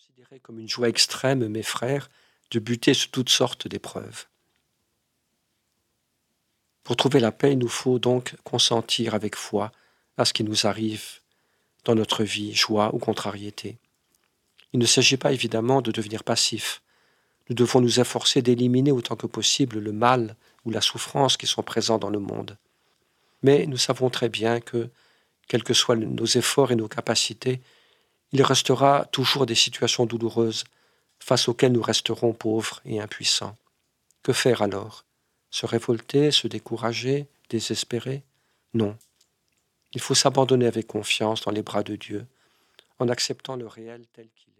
considéré comme une joie extrême, mes frères, de buter sur toutes sortes d'épreuves. Pour trouver la paix, il nous faut donc consentir avec foi à ce qui nous arrive dans notre vie, joie ou contrariété. Il ne s'agit pas évidemment de devenir passif. Nous devons nous efforcer d'éliminer autant que possible le mal ou la souffrance qui sont présents dans le monde. Mais nous savons très bien que, quels que soient nos efforts et nos capacités, il restera toujours des situations douloureuses face auxquelles nous resterons pauvres et impuissants. Que faire alors? Se révolter, se décourager, désespérer? Non. Il faut s'abandonner avec confiance dans les bras de Dieu, en acceptant le réel tel qu'il est.